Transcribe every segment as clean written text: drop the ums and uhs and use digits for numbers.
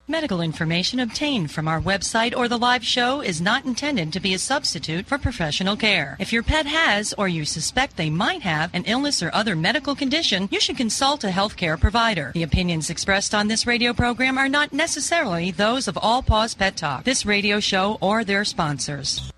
Medical information obtained from our website or the live show is not intended to be a substitute for professional care. If your pet has or you suspect they might have an illness or other medical condition, you should consult a healthcare provider. The opinions expressed on this radio program are not necessarily those of All Paws Pet Talk, this radio show, or their sponsors.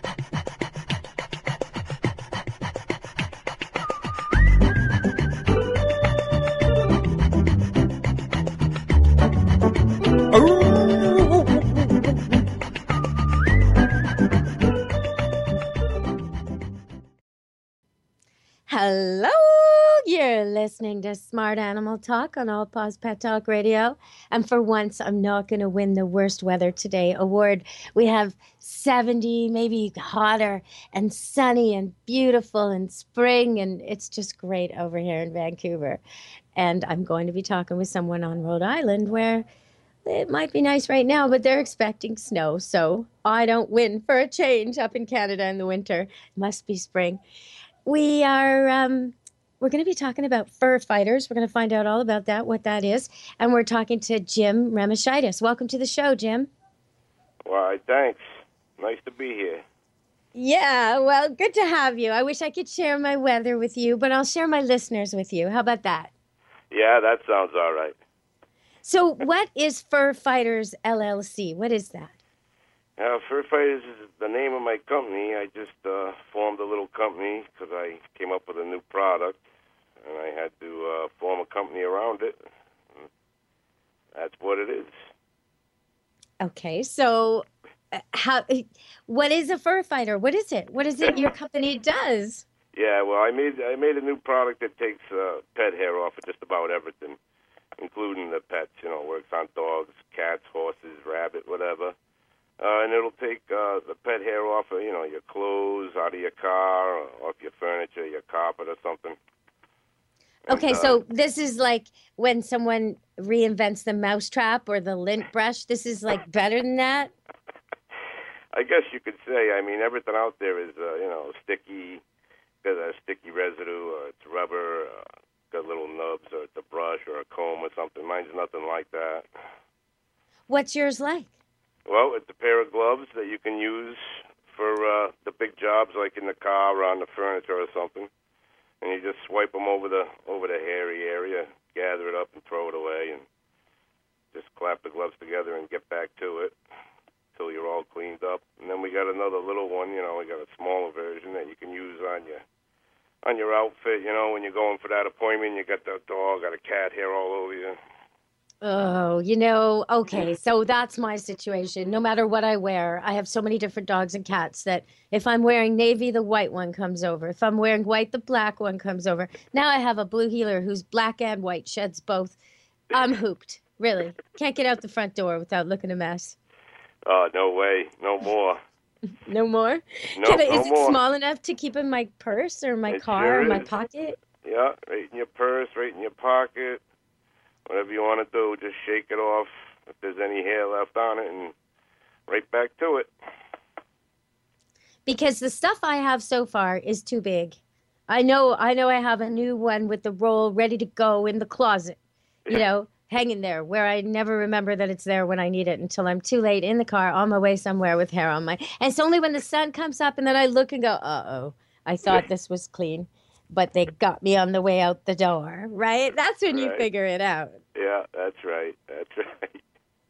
Hello, you're listening to Smart Animal Talk on All Paws Pet Talk Radio. And for once, I'm not going to win the Worst Weather Today award. We have 70, maybe hotter, and sunny and beautiful and spring, and it's just great over here in Vancouver. And I'm going to be talking with someone on Rhode Island where it might be nice right now, but they're expecting snow. So I don't win for a change up in Canada in the winter. It must be spring. We are, we're going to be talking about fur fighters. We're going to find out all about that, what that is. And we're talking to Jim Remishitis. Welcome to the show, Jim. Why, thanks. Nice to be here. Yeah, well, good to have you. I wish I could share my weather with you, but I'll share my listeners with you. How about that? Yeah, that sounds all right. So what is Fur Fighters LLC? What is that? Fur Fighters is the name of my company. I just formed a little company because I came up with a new product, and I had to form a company around it. That's what it is. Okay, so what is a fur fighter? What is it? What is it your company does? Yeah, well, I made a new product that takes pet hair off of just about everything, including the pets. You know, works on dogs, cats, horses, rabbit, whatever. And it'll take the pet hair off of, you know, your clothes, out of your car, off your furniture, your carpet or something. Okay, And, so this is like when someone reinvents the mousetrap or the lint brush. This is like better than that? I guess you could say. I mean, everything out there is, you know, sticky, got a sticky residue, or it's rubber, got little nubs, or it's a brush or a comb or something. Mine's nothing like that. What's yours like? Well, it's a pair of gloves that you can use for the big jobs, like in the car or on the furniture or something. And you just swipe them over the hairy area, gather it up and throw it away, and just clap the gloves together and get back to it until you're all cleaned up. And then we got another little one. You know, we got a smaller version that you can use on your outfit. You know, when you're going for that appointment, you got the dog, got a cat hair all over you. Oh, you know, okay, so that's my situation. No matter what I wear, I have so many different dogs and cats that if I'm wearing navy, the white one comes over. If I'm wearing white, the black one comes over. Now I have a blue heeler who's black and white, sheds both. I'm hooped, really. Can't get out the front door without looking a mess. Oh, no way. No more. No more? No, Is more. it small enough to keep in my purse or my car sure or my is. pocket? Yeah, right in your purse, right in your pocket. Whatever you want to do, just shake it off if there's any hair left on it and right back to it. Because the stuff I have so far is too big. I know I have a new one with the roll ready to go in the closet, you know, hanging there where I never remember that it's there when I need it until I'm too late in the car on my way somewhere with hair on my... And it's only when the sun comes up and then I look and go, uh-oh, I thought this was clean, but they got me on the way out the door, right? That's when you figure it out. Yeah, that's right. That's right.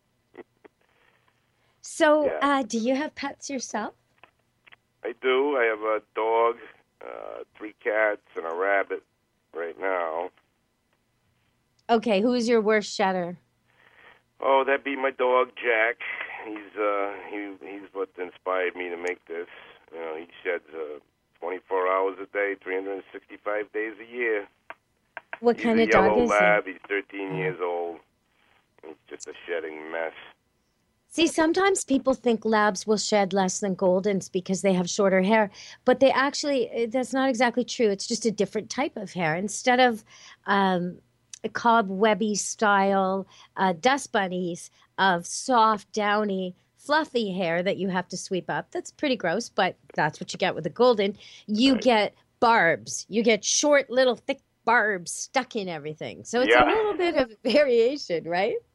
So, do you have pets yourself? I do. I have a dog, 3 cats, and a rabbit right now. Okay, who is your worst shedder? Oh, that'd be my dog, Jack. He's what inspired me to make this. You know, he sheds 24 hours a day, 365 days a year. What kind of dog is he? He's a yellow lab. He's 13 years old. He's just a shedding mess. See, sometimes people think labs will shed less than Goldens because they have shorter hair, but they actually, that's not exactly true. It's just a different type of hair. Instead of cobwebby style dust bunnies of soft, downy, fluffy hair that you have to sweep up, that's pretty gross, but that's what you get with a Golden. You get barbs. You get short, little, thick barbs stuck in everything. So it's a little bit of variation, right?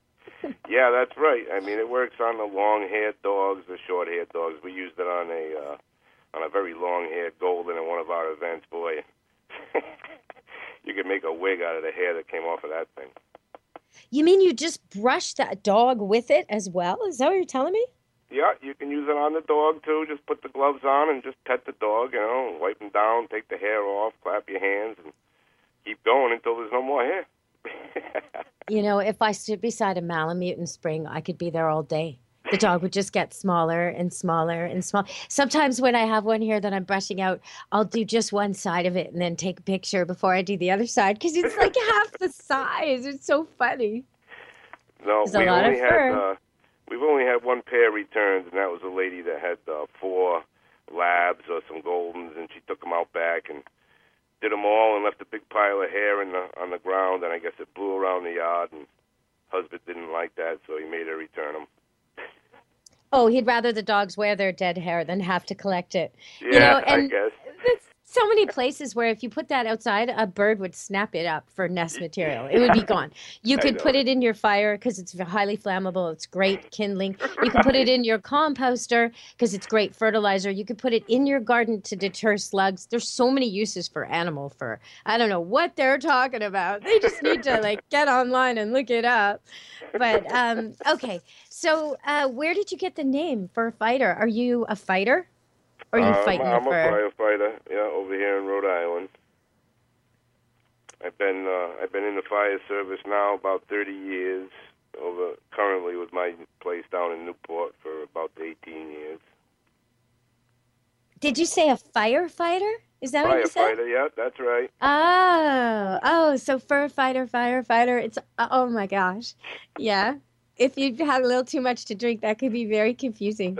Yeah, that's right. I mean, it works on the long-haired dogs, the short-haired dogs. We used it on a very long-haired golden at one of our events. Boy, you could make a wig out of the hair that came off of that thing. You mean you just brush that dog with it as well? Is that what you're telling me? Yeah, you can use it on the dog, too. Just put the gloves on and just pet the dog, wipe him down, take the hair off, clap your hands, and keep going until there's no more hair. If I stood beside a Malamute in spring, I could be there all day. The dog would just get smaller and smaller and smaller. Sometimes when I have one here that I'm brushing out, I'll do just one side of it and then take a picture before I do the other side because it's like half the size. It's so funny. No, we've only had one pair returned, and that was a lady that had 4 labs or some goldens, and she took them out back and did them all and left a big pile of hair on the ground, and I guess it blew around the yard, and husband didn't like that, so he made her return them. Oh, he'd rather the dogs wear their dead hair than have to collect it. Yeah, I guess. There's so many places where if you put that outside, a bird would snap it up for nest material. It would be gone. You could put it in your fire because it's highly flammable. It's great kindling. You can put it in your composter because it's great fertilizer. You could put it in your garden to deter slugs. There's so many uses for animal fur. I don't know what they're talking about. They just need to get online and look it up. But, okay. So where did you get the name Fur Fighter? Are you a fighter? Or are you fighting I'm the fur? a firefighter, over here in Rhode Island. I've been in the fire service now about 30 years. Currently with my place down in Newport for about 18 years. Did you say a firefighter? Is that what you said? Firefighter, yeah, that's right. So fur fighter, firefighter. It's oh my gosh, yeah. If you've had a little too much to drink, that could be very confusing.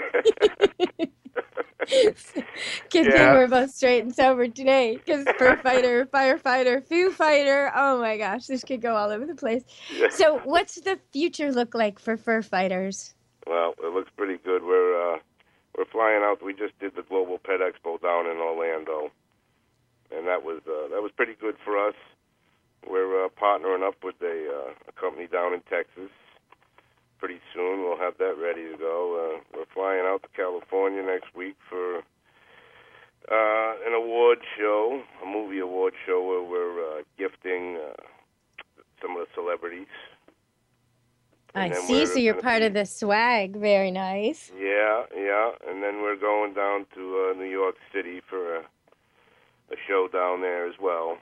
Good thing we're both straight and sober today, because fur fighter, firefighter, foo fighter. Oh my gosh, this could go all over the place. So, what's the future look like for fur fighters? Well, it looks pretty good. We're flying out. We just did the Global Pet Expo down in Orlando, and that was pretty good for us. We're partnering up with a company down in Texas. Pretty soon we'll have that ready to go. We're flying out to California next week for an award show, a movie award show where we're gifting some of the celebrities. I see, so you're part of the swag. Very nice. Yeah. And then we're going down to New York City for a show down there as well.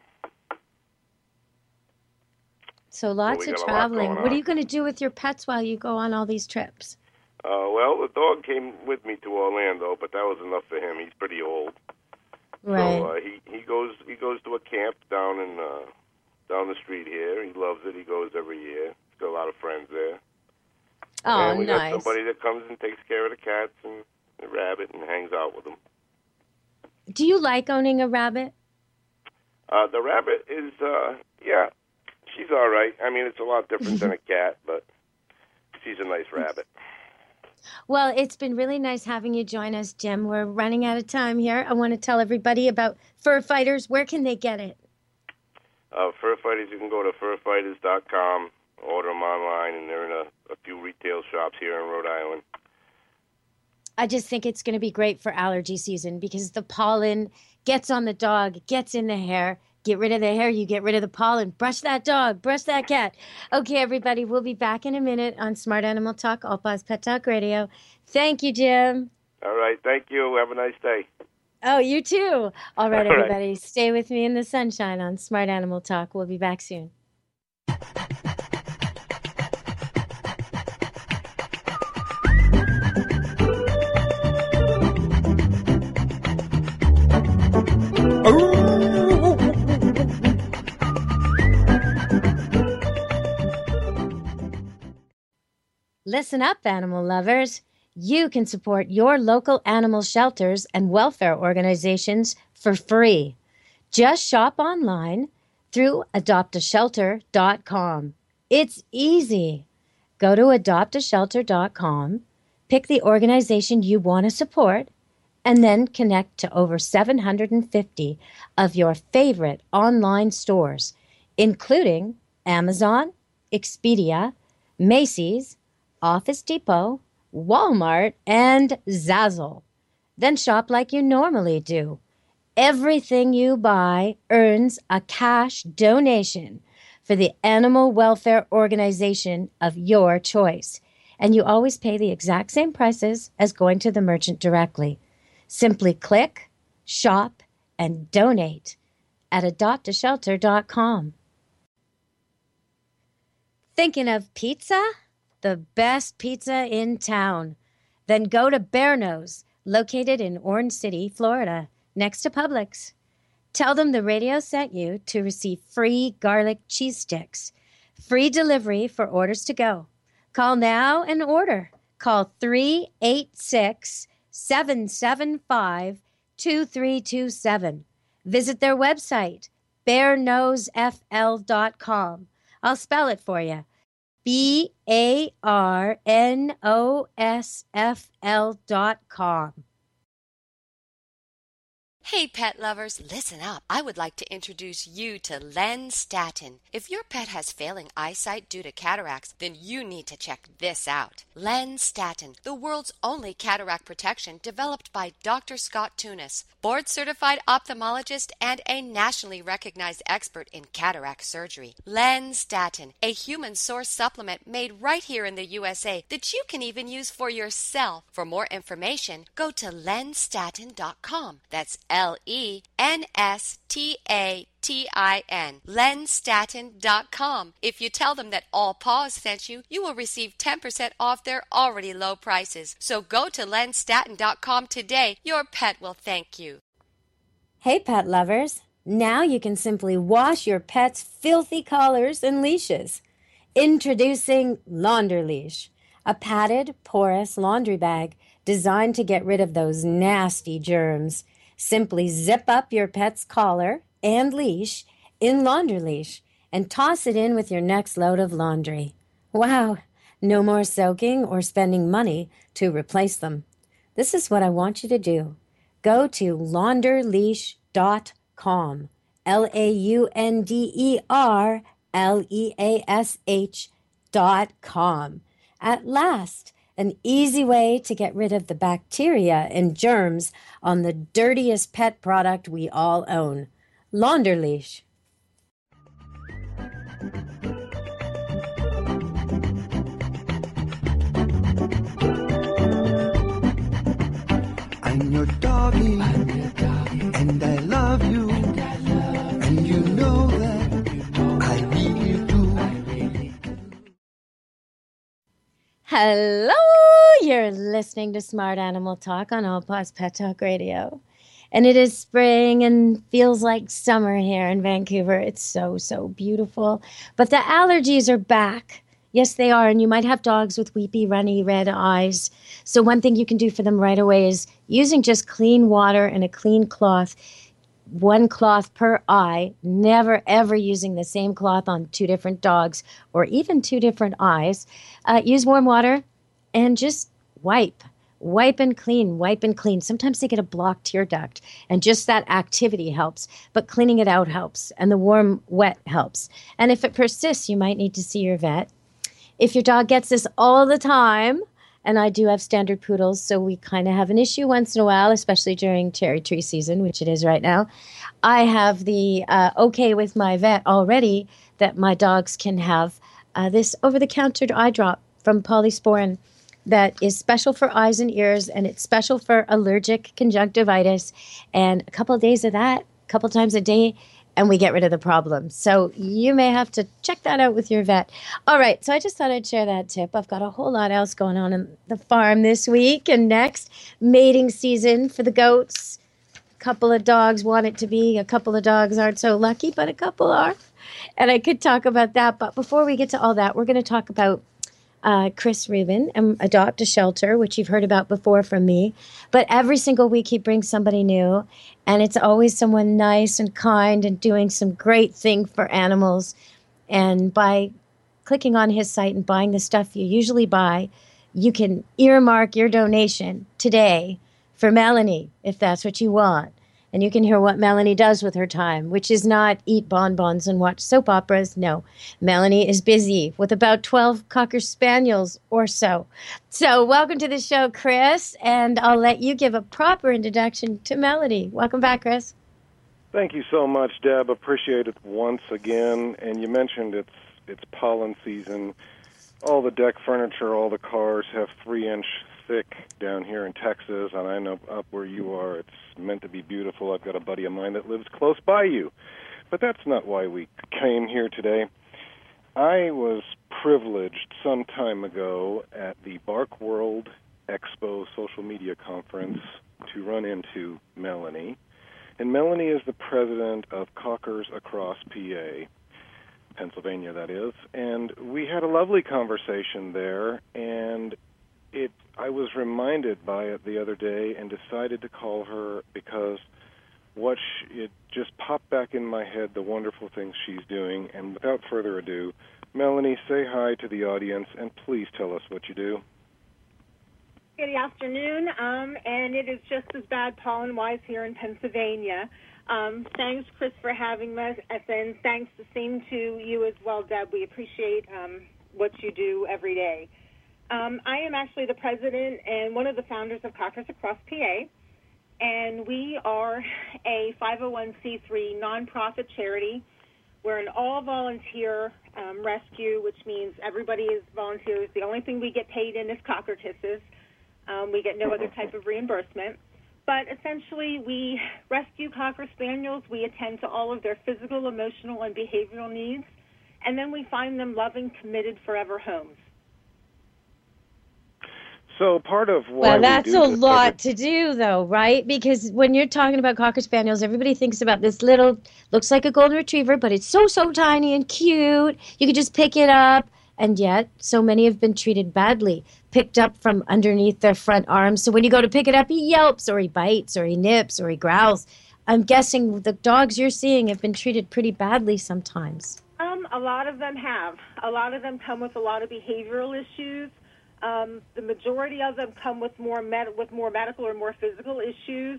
So lots of traveling. What are you going to do with your pets while you go on all these trips? Well, the dog came with me to Orlando, but that was enough for him. He's pretty old. Right. So he goes to a camp down the street here. He loves it. He goes every year. He's got a lot of friends there. Oh, and we nice. got somebody that comes and takes care of the cats and the rabbit and hangs out with them. Do you like owning a rabbit? The rabbit is, yeah, she's all right. I mean, it's a lot different than a cat, but she's a nice rabbit. Well, it's been really nice having you join us, Jim. We're running out of time here. I want to tell everybody about Fur Fighters. Where can they get it? Fur Fighters, you can go to furfighters.com, order them online, and they're in a few retail shops here in Rhode Island. I just think it's going to be great for allergy season because the pollen gets on the dog, gets in the hair. Get rid of the hair, you get rid of the pollen. Brush that dog, brush that cat. Okay, everybody, we'll be back in a minute on Smart Animal Talk, All Paws Pet Talk Radio. Thank you, Jim. All right, thank you. Have a nice day. Oh, you too. All right, everybody, stay with me in the sunshine on Smart Animal Talk. We'll be back soon. Listen up, animal lovers. You can support your local animal shelters and welfare organizations for free. Just shop online through adoptashelter.com. It's easy. Go to adoptashelter.com, pick the organization you want to support, and then connect to over 750 of your favorite online stores, including Amazon, Expedia, Macy's, Office Depot, Walmart, and Zazzle. Then shop like you normally do. Everything you buy earns a cash donation for the animal welfare organization of your choice. And you always pay the exact same prices as going to the merchant directly. Simply click, shop, and donate at adoptashelter.com. Thinking of pizza? The best pizza in town. Then go to Bear Nose, located in Orange City, Florida, next to Publix. Tell them the radio sent you to receive free garlic cheese sticks. Free delivery for orders to go. Call now and order. Call 386-775-2327. Visit their website, bearnosefl.com. I'll spell it for you. BARNOSFL.com. Hey, pet lovers, listen up. I would like to introduce you to Len Statin. If your pet has failing eyesight due to cataracts, then you need to check this out. Len Statin, the world's only cataract protection developed by Dr. Scott Tunis, board-certified ophthalmologist and a nationally recognized expert in cataract surgery. Len Statin, a human source supplement made right here in the USA that you can even use for yourself. For more information, go to lenstatin.com. That's LENSTATIN, lenstatin.com. If you tell them that All Paws sent you, you will receive 10% off their already low prices. So go to lenstatin.com today. Your pet will thank you. Hey, pet lovers. Now you can simply wash your pet's filthy collars and leashes. Introducing Launderleash, a padded, porous laundry bag designed to get rid of those nasty germs. Simply zip up your pet's collar and leash in Launderleash and toss it in with your next load of laundry. Wow, no more soaking or spending money to replace them. This is what I want you to do. Go to launderleash.com, LAUNDERLEASH.com. At last, an easy way to get rid of the bacteria and germs on the dirtiest pet product we all own, Launderleash. I'm your doggy, and I love you, and you know that I really do. Hello, you're listening to Smart Animal Talk on All Paws Pet Talk Radio. And it is spring and feels like summer here in Vancouver. It's so, so beautiful. But the allergies are back. Yes, they are. And you might have dogs with weepy, runny, red eyes. So one thing you can do for them right away is using just clean water and a clean cloth. One cloth per eye, never ever using the same cloth on two different dogs or even two different eyes. Use warm water and just wipe and clean. Sometimes they get a blocked tear duct, and just that activity helps, but cleaning it out helps, and the warm, wet helps. And if it persists, you might need to see your vet. If your dog gets this all the time, and I do have standard poodles, so we kind of have an issue once in a while, especially during cherry tree season, which it is right now. I have the okay with my vet already that my dogs can have this over-the-counter eye drop from Polysporin that is special for eyes and ears, and it's special for allergic conjunctivitis. And a couple of days of that, a couple times a day, and we get rid of the problem. So you may have to check that out with your vet. All right, so I just thought I'd share that tip. I've got a whole lot else going on in the farm this week and next. Mating season for the goats. A couple of dogs want it to be. A couple of dogs aren't so lucky, but a couple are. And I could talk about that. But before we get to all that, we're going to talk about Chris Rubin and Adopt a Shelter, which you've heard about before from me. But every single week he brings somebody new, and it's always someone nice and kind and doing some great thing for animals. And by clicking on his site and buying the stuff you usually buy, you can earmark your donation today for Melanie, if that's what you want. and you can hear what Melanie does with her time, which is not eat bonbons and watch soap operas. No, Melanie is busy with about 12 Cocker Spaniels or so. So welcome to the show, Chris, and I'll let you give a proper introduction to Melanie. Welcome back, Chris. Thank you so much, Deb. Appreciate it once again. And you mentioned it's pollen season. All the deck furniture, all the cars have 3-inch thick down here in Texas, and I know up where you are it's meant to be beautiful. I've got a buddy of mine that lives close by you. But that's not why we came here today. I was privileged some time ago at the Bark World Expo social media conference to run into Melanie. And Melanie is the president of Cockers Across PA, Pennsylvania, that is. And we had a lovely conversation there, and I was reminded by it the other day and decided to call her because it just popped back in my head, the wonderful things she's doing. And without further ado, Melanie, say hi to the audience, and please tell us what you do. Good afternoon, and it is just as bad pollen-wise here in Pennsylvania. Thanks, Chris, for having us, and thanks the same to you as well, Deb. We appreciate what you do every day. I am actually the president and one of the founders of Cockers Across PA, and we are a 501c3 nonprofit charity. We're an all-volunteer rescue, which means everybody is volunteers. The only thing we get paid in is cocker kisses. We get no other type of reimbursement. But essentially, we rescue Cocker Spaniels. We attend to all of their physical, emotional, and behavioral needs. And then we find them loving, committed, forever homes. So part of why that's a lot to do, though, right? Because when you're talking about Cocker Spaniels, everybody thinks about this little, looks like a golden retriever, but it's so tiny and cute. You could just pick it up. And yet, so many have been treated badly, picked up from underneath their front arms. So when you go to pick it up, he yelps or he bites or he nips or he growls. I'm guessing the dogs you're seeing have been treated pretty badly sometimes. A lot of them have. A lot of them come with a lot of behavioral issues. The majority of them come with more medical or more physical issues.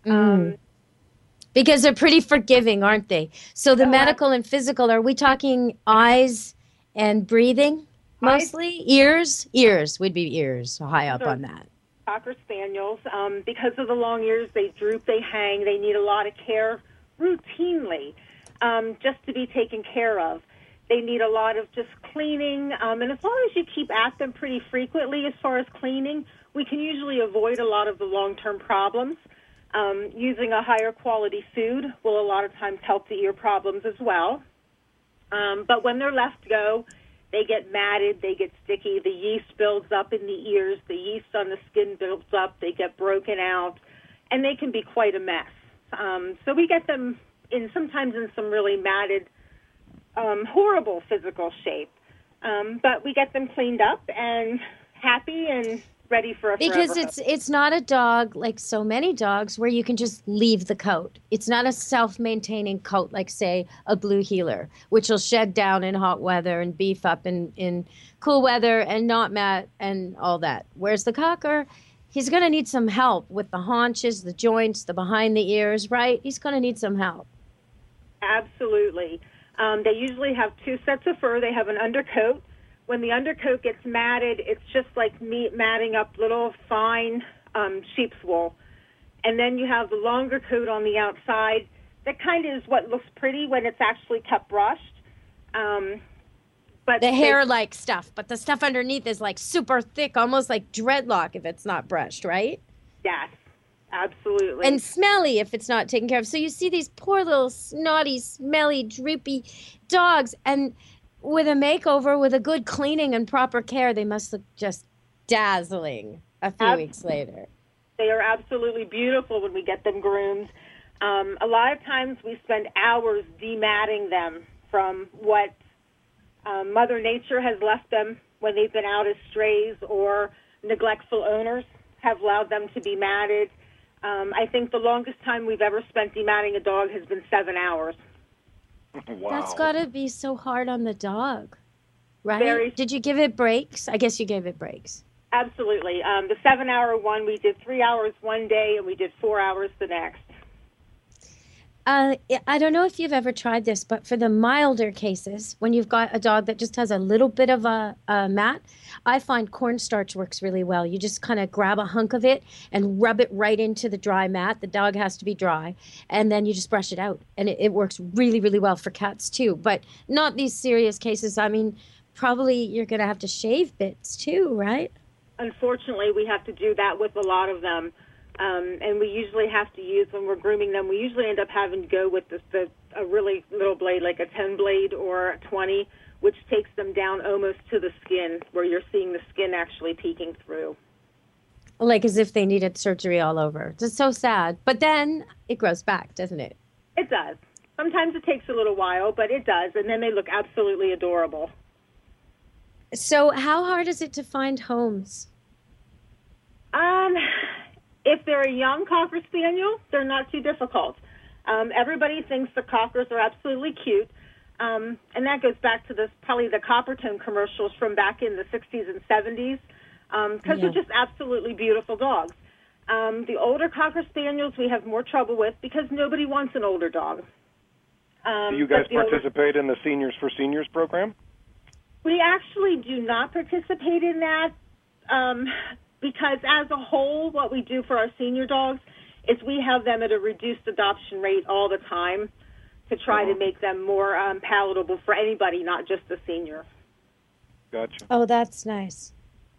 Because they're pretty forgiving, aren't they? So the medical and physical, are we talking eyes and breathing mostly? Ears would be ears, high up on that. Cocker Spaniels, because of the long ears, they droop, they hang, they need a lot of care routinely just to be taken care of. They need a lot of just cleaning, and as long as you keep at them pretty frequently as far as cleaning, we can usually avoid a lot of the long-term problems. Using a higher quality food will a lot of times help the ear problems as well. But when they're left go, they get matted, they get sticky, the yeast builds up in the ears, the yeast on the skin builds up, they get broken out, and they can be quite a mess. So we get them sometimes in some really matted, horrible physical shape. But we get them cleaned up and happy and ready for a forever because it's not a dog like so many dogs where you can just leave the coat. It's not a self-maintaining coat like, say, a blue heeler, which will shed down in hot weather and beef up in cool weather and not mat and all that. Whereas the cocker, he's going to need some help with the haunches, the joints, the behind the ears, right? He's going to need some help. Absolutely. They usually have two sets of fur. They have an undercoat. When the undercoat gets matted, it's just like matting up little fine sheep's wool. And then you have the longer coat on the outside. That kind of is what looks pretty when it's actually kept brushed. But the hair-like stuff, but the stuff underneath is like super thick, almost like dreadlock if it's not brushed, right? Yes, absolutely. And smelly if it's not taken care of. So you see these poor little snotty, smelly, droopy dogs, and with a makeover, with a good cleaning and proper care, they must look just dazzling a few weeks later. They are absolutely beautiful when we get them groomed. A lot of times we spend hours dematting them from what Mother Nature has left them when they've been out as strays or neglectful owners have allowed them to be matted. I think the longest time we've ever spent dematting a dog has been 7 hours. Wow. That's got to be so hard on the dog, right? Did you give it breaks? I guess you gave it breaks. Absolutely. The 7-hour one, we did 3 hours one day, and we did 4 hours the next. I don't know if you've ever tried this, but for the milder cases, when you've got a dog that just has a little bit of a mat, I find cornstarch works really well. You just kind of grab a hunk of it and rub it right into the dry mat. The dog has to be dry, and then you just brush it out. And it works really, really well for cats too, but not these serious cases. I mean, probably you're going to have to shave bits too, right? Unfortunately, we have to do that with a lot of them. And we usually have to use, when we're grooming them, we usually end up having to go with a really little blade, like a 10 blade or a 20, which takes them down almost to the skin, where you're seeing the skin actually peeking through. Like as if they needed surgery all over. It's so sad. But then it grows back, doesn't it? It does. Sometimes it takes a little while, but it does. And then they look absolutely adorable. So how hard is it to find homes? If they're a young Cocker Spaniel, they're not too difficult. Everybody thinks the Cockers are absolutely cute, and that goes back to probably the Coppertone commercials from back in the 60s and 70s, because they're just absolutely beautiful dogs. The older Cocker Spaniels we have more trouble with because nobody wants an older dog. Do you guys participate in the Seniors for Seniors program? We actually do not participate in that. Because as a whole, what we do for our senior dogs is we have them at a reduced adoption rate all the time to try to make them more palatable for anybody, not just the senior. Gotcha. Oh, that's nice.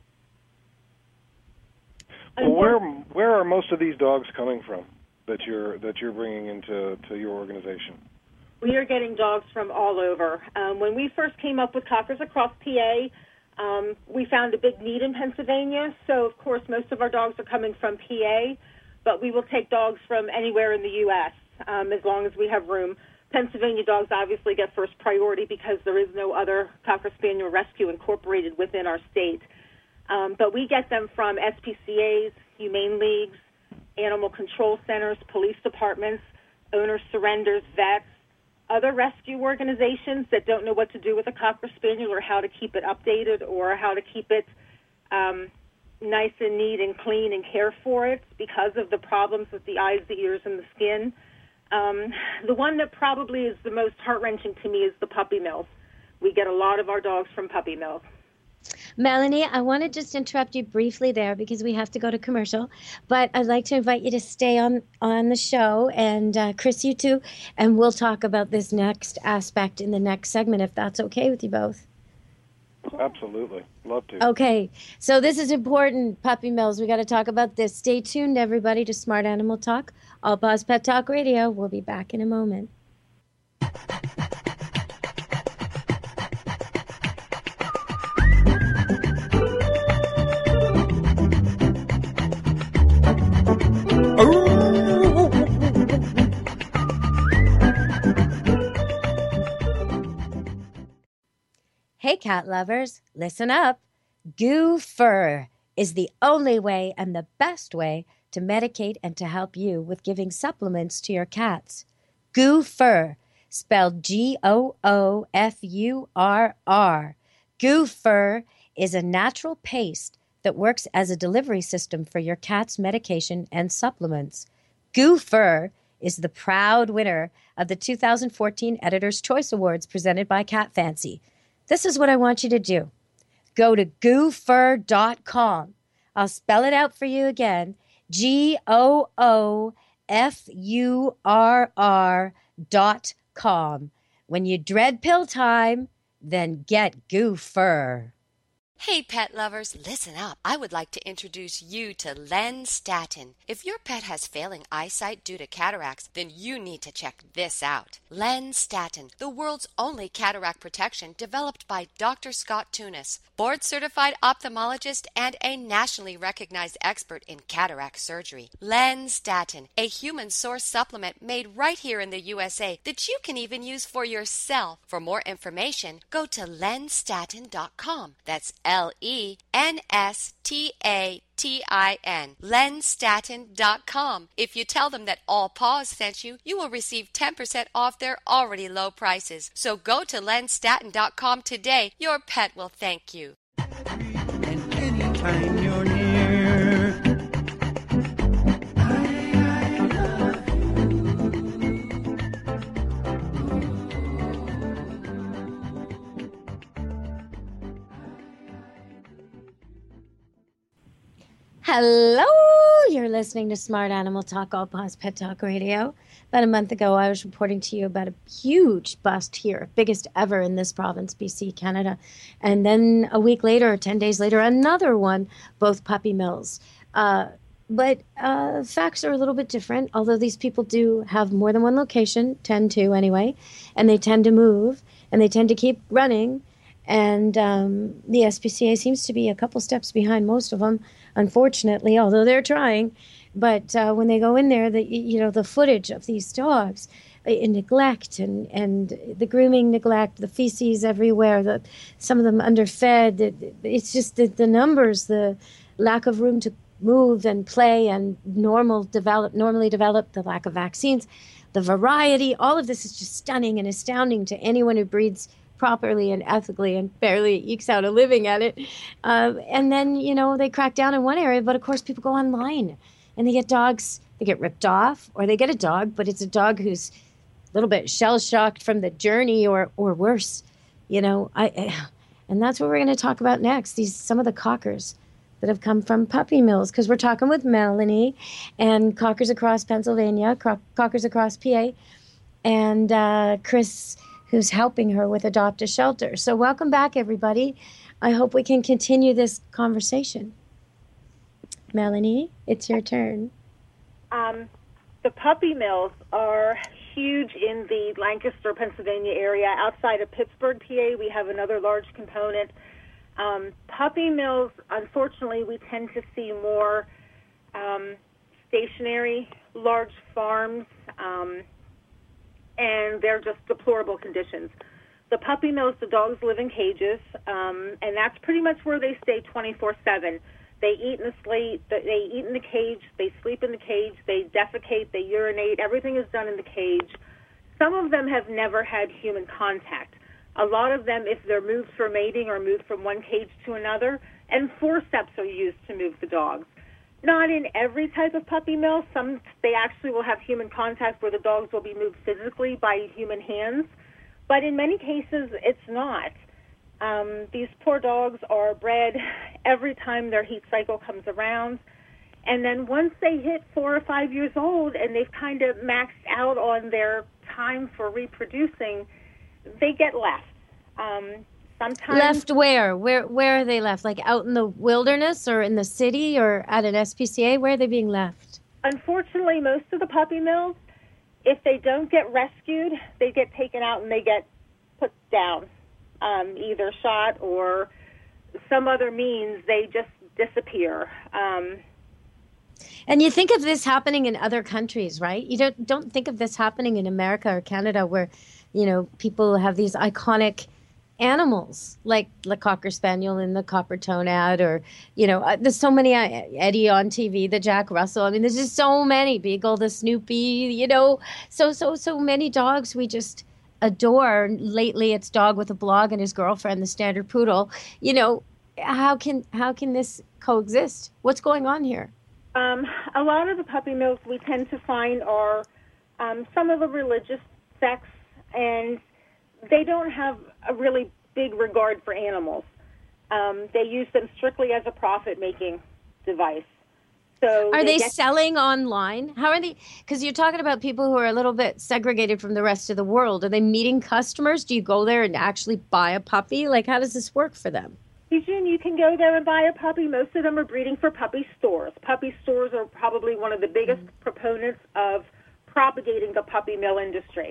Well, where are most of these dogs coming from that you're bringing into your organization? We are getting dogs from all over. When we first came up with Cockers Across PA, we found a big need in Pennsylvania, so of course most of our dogs are coming from PA, but we will take dogs from anywhere in the U.S. As long as we have room. Pennsylvania dogs obviously get first priority because there is no other Cocker Spaniel rescue incorporated within our state. But we get them from SPCAs, humane leagues, animal control centers, police departments, owner surrenders, vets, other rescue organizations that don't know what to do with a Cocker Spaniel or how to keep it updated or how to keep it nice and neat and clean and care for it because of the problems with the eyes, the ears, and the skin. The one that probably is the most heart-wrenching to me is the puppy mills. We get a lot of our dogs from puppy mills. Melanie, I want to just interrupt you briefly there because we have to go to commercial, but I'd like to invite you to stay on the show, and Chris, you too, and we'll talk about this next aspect in the next segment, if that's okay with you both. Absolutely. Love to. Okay, so this is important, puppy mills. We got to talk about this. Stay tuned, everybody, to Smart Animal Talk, All Paws Pet Talk Radio. We'll be back in a moment. Hey, cat lovers, listen up. Goo Fur is the only way and the best way to medicate and to help you with giving supplements to your cats. Goo Fur, spelled Goofurr. Goo Fur is a natural paste that works as a delivery system for your cat's medication and supplements. Goo Fur is the proud winner of the 2014 Editor's Choice Awards presented by Cat Fancy. This is what I want you to do. Go to goofur.com. I'll spell it out for you again. GOOFURR.com. When you dread pill time, then get Goo Fur. Hey, pet lovers, listen up. I would like to introduce you to Len Statin. If your pet has failing eyesight due to cataracts, then you need to check this out. Len Statin, the world's only cataract protection developed by Dr. Scott Tunis, board-certified ophthalmologist and a nationally recognized expert in cataract surgery. Len Statin, a human source supplement made right here in the USA that you can even use for yourself. For more information, go to lenstatin.com. That's LENSTATIN, lenstatin.com. If you tell them that All Paws sent you, you will receive 10% off their already low prices. So go to lenstatin.com today. Your pet will thank you. And anytime you're near, I love you. Hello, you're listening to Smart Animal Talk, All Paws Pet Talk Radio. About a month ago, I was reporting to you about a huge bust here, biggest ever in this province, BC, Canada. And then a week later, or 10 days later, another one, both puppy mills. But facts are a little bit different, although these people do have more than one location, tend to anyway, and they tend to move, and they tend to keep running. And the SPCA seems to be a couple steps behind most of them, unfortunately, although they're trying. But when they go in there, the footage of these dogs, neglect and the grooming neglect, the feces everywhere, some of them underfed. It's just the numbers, the lack of room to move and play and normally develop, the lack of vaccines, the variety. All of this is just stunning and astounding to anyone who breeds properly and ethically and barely ekes out a living at it. And then, they crack down in one area, but of course people go online and they get dogs, they get ripped off, or they get a dog, but it's a dog who's a little bit shell-shocked from the journey or worse, and that's what we're going to talk about next, some of the cockers that have come from puppy mills, because we're talking with Melanie and Cockers Across Pennsylvania, Cockers Across PA, and Chris, who's helping her with Adopt a Shelter. So welcome back, everybody. I hope we can continue this conversation. Melanie, it's your turn. The puppy mills are huge in the Lancaster, Pennsylvania area. Outside of Pittsburgh, PA, we have another large component. Puppy mills, unfortunately, we tend to see more stationary, large farms, and they're just deplorable conditions. The puppy mills, the dogs live in cages, and that's pretty much where they stay 24/7. They eat and sleep. They eat in the cage. They sleep in the cage. They defecate. They urinate. Everything is done in the cage. Some of them have never had human contact. A lot of them, if they're moved for mating, are moved from one cage to another, and forceps are used to move the dogs. Not in every type of puppy mill. Some, they actually will have human contact where the dogs will be moved physically by human hands. But in many cases, it's not. These poor dogs are bred every time their heat cycle comes around. And then once they hit 4 or 5 years old and they've kind of maxed out on their time for reproducing, they get left. Sometimes left where? Where are they left? Like out in the wilderness or in the city or at an SPCA? Where are they being left? Unfortunately, most of the puppy mills, if they don't get rescued, they get taken out and they get put down, either shot or some other means. They just disappear. And you think of this happening in other countries, right? You don't think of this happening in America or Canada where, people have these iconic animals like the Cocker Spaniel in the Coppertone ad, or, there's so many, Eddie on TV, the Jack Russell. I mean, there's just so many, Beagle, the Snoopy, so many dogs we just adore. Lately, it's Dog with a Blog and his girlfriend, the Standard Poodle. How can this coexist? What's going on here? A lot of the puppy mills we tend to find are some of the religious sects, and they don't have a really big regard for animals. They use them strictly as a profit-making device. So are they selling online? How are they? Because you're talking about people who are a little bit segregated from the rest of the world. Are they meeting customers? Do you go there and actually buy a puppy? Like, how does this work for them? Eugene, you can go there and buy a puppy. Most of them are breeding for puppy stores. Puppy stores are probably one of the biggest proponents of propagating the puppy mill industry.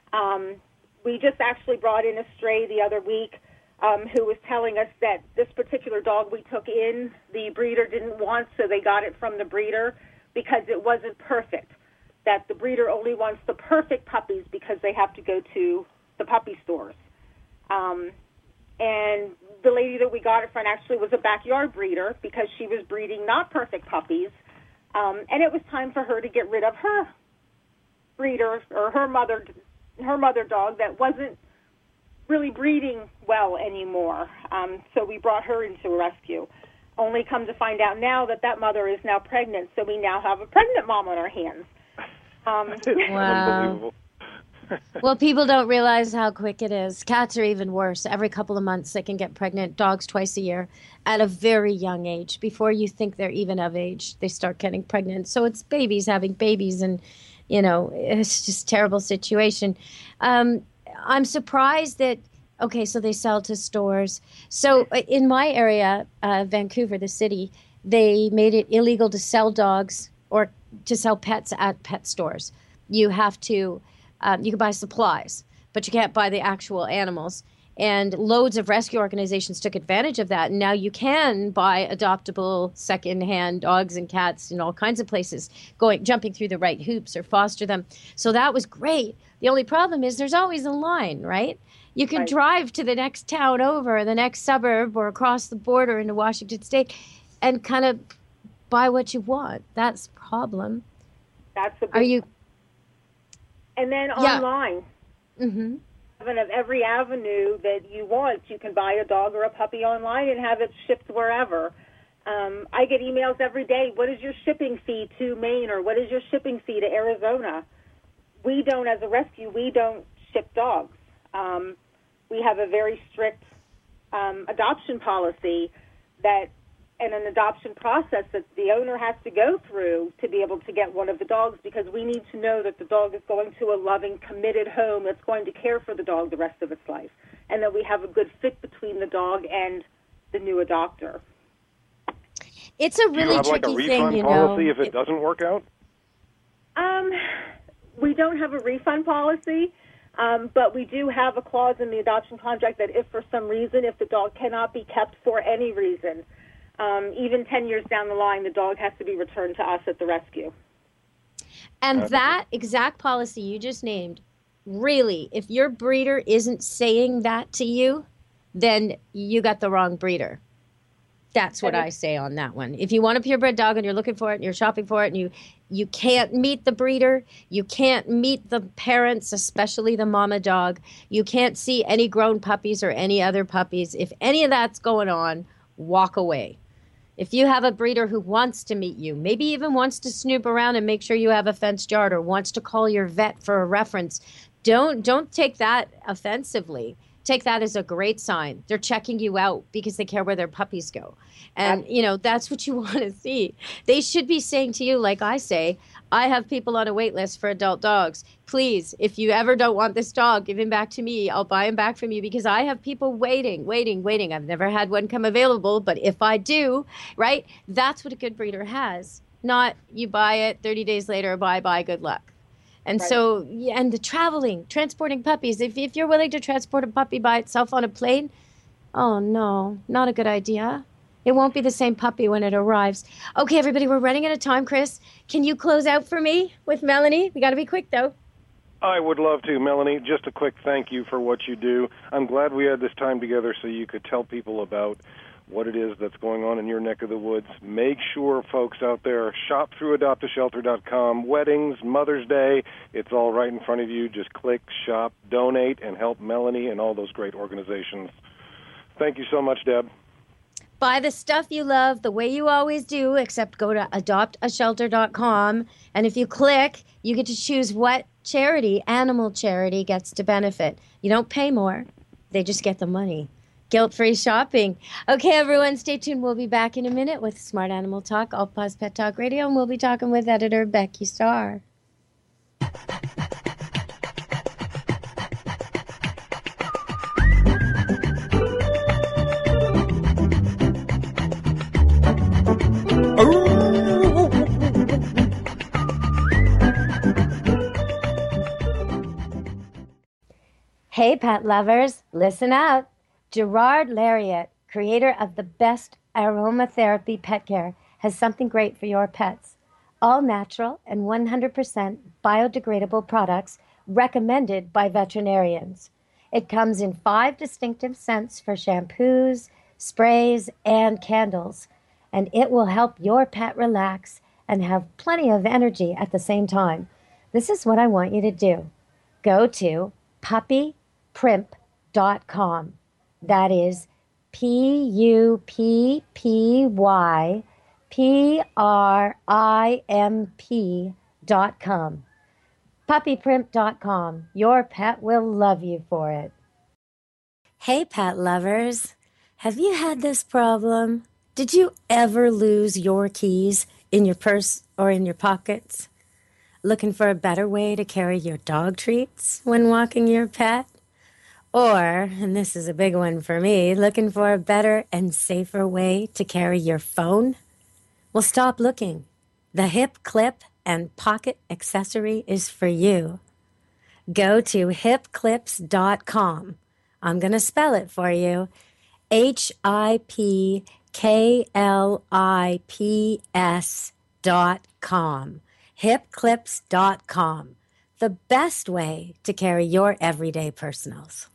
We just actually brought in a stray the other week who was telling us that this particular dog we took in, the breeder didn't want, so they got it from the breeder because it wasn't perfect, that the breeder only wants the perfect puppies because they have to go to the puppy stores. And the lady that we got it from actually was a backyard breeder because she was breeding not perfect puppies, and it was time for her to get rid of her breeder or her mother dog that wasn't really breeding well anymore. So we brought her into a rescue. Only come to find out now that mother is now pregnant, so we now have a pregnant mom on our hands. Wow. Well, people don't realize how quick it is. Cats are even worse. Every couple of months, they can get pregnant. Dogs twice a year at a very young age. Before you think they're even of age, they start getting pregnant. So it's babies having babies, and it's just a terrible situation. Um, I'm surprised that. Okay, so they sell to stores. So in my area, Vancouver, the city, they made it illegal to sell dogs or to sell pets at pet stores. You have to. You can buy supplies, but you can't buy the actual animals. And loads of rescue organizations took advantage of that. And now you can buy adoptable secondhand dogs and cats in all kinds of places, jumping through the right hoops or foster them. So that was great. The only problem is there's always a line, right? You can drive to the next town over, the next suburb, or across the border into Washington State and kind of buy what you want. That's the problem. That's a big Are you? And then Yeah. online. Mm-hmm. Of every avenue that you want, you can buy a dog or a puppy online and have it shipped wherever. I get emails every day. What is your shipping fee to Maine, or what is your shipping fee to Arizona? We don't, as a rescue, we don't ship dogs. We have a very strict adoption policy and an adoption process that the owner has to go through to be able to get one of the dogs, because we need to know that the dog is going to a loving, committed home that's going to care for the dog the rest of its life, and that we have a good fit between the dog and the new adopter. It's a Do you really have like a tricky thing, refund you policy know. if it doesn't work out? We don't have a refund policy, but we do have a clause in the adoption contract that if for some reason, if the dog cannot be kept for any reason, even 10 years down the line, the dog has to be returned to us at the rescue. And that exact policy you just named, really, if your breeder isn't saying that to you, then you got the wrong breeder. That's what I say on that one. If you want a purebred dog and you're looking for it and you're shopping for it and you can't meet the breeder, you can't meet the parents, especially the mama dog, you can't see any grown puppies or any other puppies. If any of that's going on, walk away. If you have a breeder who wants to meet you, maybe even wants to snoop around and make sure you have a fenced yard, or wants to call your vet for a reference, don't take that offensively. Take that as a great sign. They're checking you out because they care where their puppies go. And, that's what you want to see. They should be saying to you, like I say, I have people on a wait list for adult dogs. Please, if you ever don't want this dog, give him back to me. I'll buy him back from you, because I have people waiting. I've never had one come available, but if I do, right, that's what a good breeder has. Not you buy it, 30 days later, bye, good luck. And so, and the transporting puppies, if you're willing to transport a puppy by itself on a plane, oh no, not a good idea. It won't be the same puppy when it arrives. Okay, everybody, we're running out of time. Chris, can you close out for me with Melanie? We got to be quick, though. I would love to, Melanie. Just a quick thank you for what you do. I'm glad we had this time together so you could tell people about what it is that's going on in your neck of the woods. Make sure, folks out there, shop through adoptashelter.com. Weddings, Mother's Day, it's all right in front of you. Just click, shop, donate, and help Melanie and all those great organizations. Thank you so much, Deb. Buy the stuff you love the way you always do, except go to adoptashelter.com. And if you click, you get to choose what animal charity gets to benefit. You don't pay more. They just get the money. Guilt-free shopping. Okay, everyone, stay tuned. We'll be back in a minute with Smart Animal Talk, All Paws Pet Talk Radio, and we'll be talking with editor Becky Starr. Hey, pet lovers, listen up. Gerard Lariat, creator of the best aromatherapy pet care, has something great for your pets. All natural and 100% biodegradable products recommended by veterinarians. It comes in 5 distinctive scents for shampoos, sprays, and candles, and it will help your pet relax and have plenty of energy at the same time. This is what I want you to do. Go to puppyprimp.com. That is puppyprimp.com. Puppyprimp.com. Your pet will love you for it. Hey, pet lovers. Have you had this problem? Did you ever lose your keys in your purse or in your pockets? Looking for a better way to carry your dog treats when walking your pet? Or, and this is a big one for me, looking for a better and safer way to carry your phone? Well, stop looking. The hip clip and pocket accessory is for you. Go to hipclips.com. I'm going to spell it for you. HIPKLIPS.com. hipclips.com. The best way to carry your everyday personals.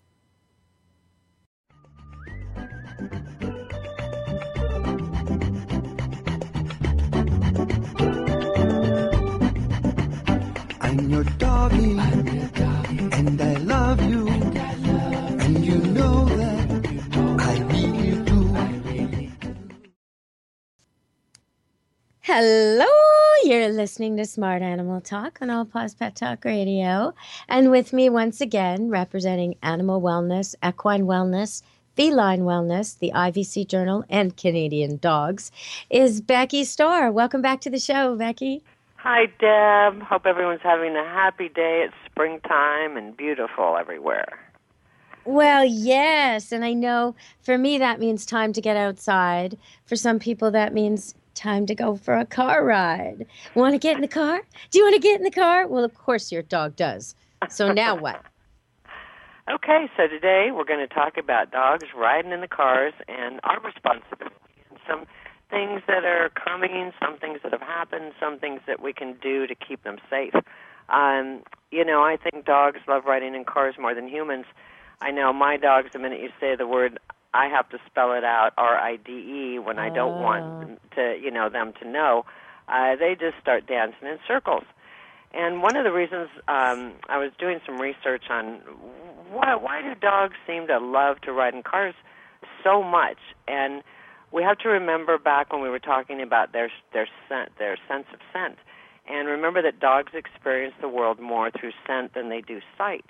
I'm your doggy, and I love you, and you know that I really do. Hello, you're listening to Smart Animal Talk on All Paws Pet Talk Radio. And with me once again, representing animal wellness, equine wellness, feline wellness, the IVC Journal, and Canadian dogs, is Becky Starr. Welcome back to the show, Becky. Hi, Deb. Hope everyone's having a happy day. It's springtime and beautiful everywhere. Well, yes, and I know for me that means time to get outside. For some people that means time to go for a car ride. Want to get in the car? Do you want to get in the car? Well, of course your dog does. So now what? Okay, so today we're going to talk about dogs riding in the cars and our responsibility and some things that are coming, some things that have happened, some things that we can do to keep them safe. I think dogs love riding in cars more than humans. I know my dogs, the minute you say the word, I have to spell it out, R-I-D-E, when I don't want to, them to know. They just start dancing in circles. And one of the reasons I was doing some research on why do dogs seem to love to ride in cars so much, and we have to remember back when we were talking about their scent, their sense of scent, and remember that dogs experience the world more through scent than they do sight,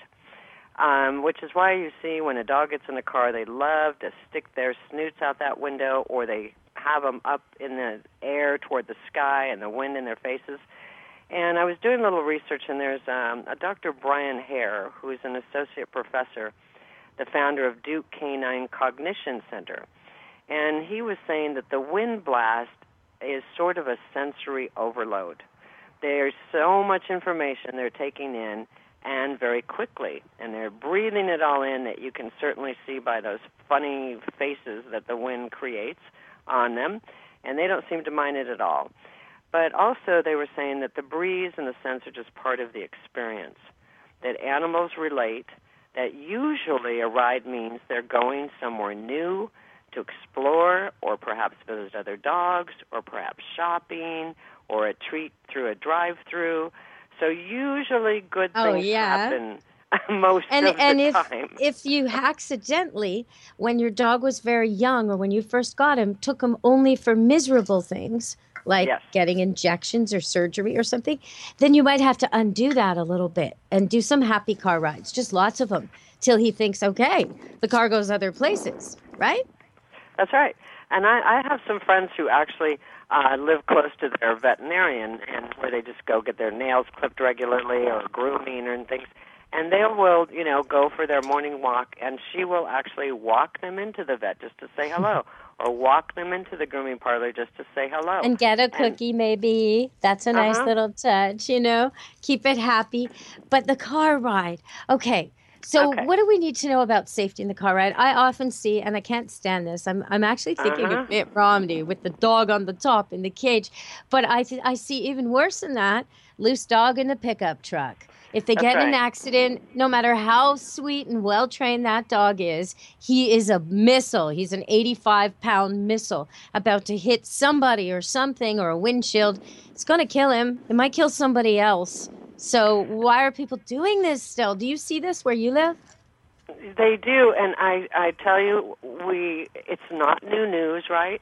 which is why you see when a dog gets in the car, they love to stick their snoots out that window, or they have them up in the air toward the sky and the wind in their faces. And I was doing a little research, and there's a Dr. Brian Hare, who is an associate professor, the founder of Duke Canine Cognition Center. And he was saying that the wind blast is sort of a sensory overload. There's so much information they're taking in, and very quickly. And they're breathing it all in that you can certainly see by those funny faces that the wind creates on them. And they don't seem to mind it at all. But also they were saying that the breeze and the scents are just part of the experience, that animals relate, that usually a ride means they're going somewhere new to explore, or perhaps visit other dogs, or perhaps shopping, or a treat through a drive-through. So usually good things happen most of the time. If you accidentally, when your dog was very young or when you first got him, took him only for miserable things, like getting injections or surgery or something, then you might have to undo that a little bit and do some happy car rides, just lots of them, till he thinks, okay, the car goes other places, right? That's right. And I have some friends who actually live close to their veterinarian, and where they just go get their nails clipped regularly or grooming and things. And they will, go for their morning walk, and she will actually walk them into the vet just to say hello, or walk them into the grooming parlor just to say hello. And get a cookie, maybe. That's a nice little touch, Keep it happy. But the car ride. Okay. So what do we need to know about safety in the car ride? I often see, and I can't stand this, I'm actually thinking of Mitt Romney with the dog on the top in the cage. But I see even worse than that, loose dog in the pickup truck. If they get in an accident, no matter how sweet and well-trained that dog is, he is a missile. He's an 85-pound missile about to hit somebody or something or a windshield. It's going to kill him. It might kill somebody else. So why are people doing this still? Do you see this where you live? They do, and I tell you, it's not new news, right?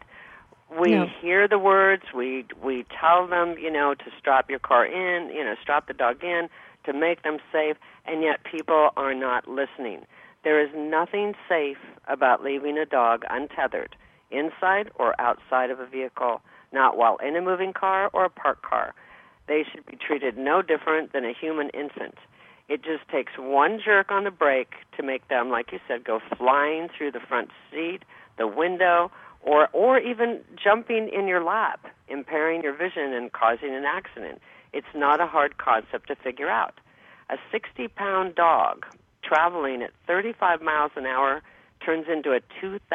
We hear the words, we tell them, to strap your car in, strap the dog in, to make them safe, and yet people are not listening. There is nothing safe about leaving a dog untethered, inside or outside of a vehicle, not while in a moving car or a parked car. They should be treated no different than a human infant. It just takes one jerk on the brake to make them, like you said, go flying through the front seat, the window, or even jumping in your lap, impairing your vision and causing an accident. It's not a hard concept to figure out. A 60-pound dog traveling at 35 miles an hour turns into a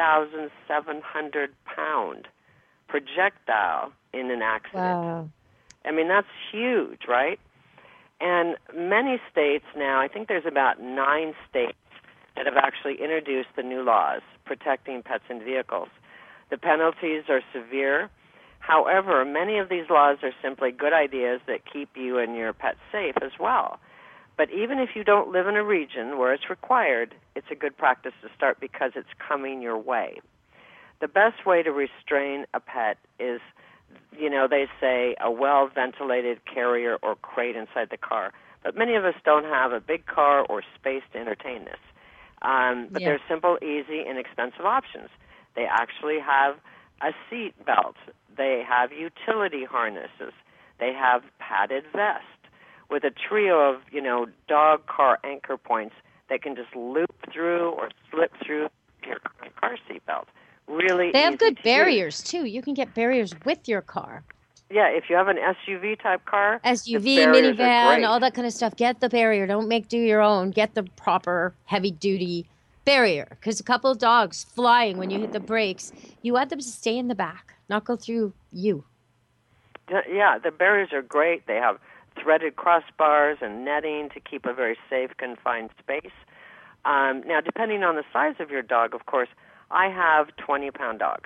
2,700-pound projectile in an accident. Wow. I mean, that's huge, right? And many states now, I think there's about 9 states that have actually introduced the new laws protecting pets in vehicles. The penalties are severe. However, many of these laws are simply good ideas that keep you and your pet safe as well. But even if you don't live in a region where it's required, it's a good practice to start because it's coming your way. The best way to restrain a pet is, they say a well-ventilated carrier or crate inside the car. But many of us don't have a big car or space to entertain this. But There's simple, easy, inexpensive options. They actually have a seat belt. They have utility harnesses. They have padded vests with a trio of, dog car anchor points that can just loop through or slip through your car seat belt. Really They have easy good to barriers, use. too. You can get barriers with your car. Yeah, if you have an SUV-type car, SUV, the barriers are minivan, great. all that kind of stuff. Get the barrier. Don't do your own. Get the proper heavy-duty barrier. Because a couple of dogs flying when you hit the brakes, you want them to stay in the back, not go through you. Yeah, the barriers are great. They have threaded crossbars and netting to keep a very safe, confined space. Now, depending on the size of your dog, of course, I have 20-pound dogs.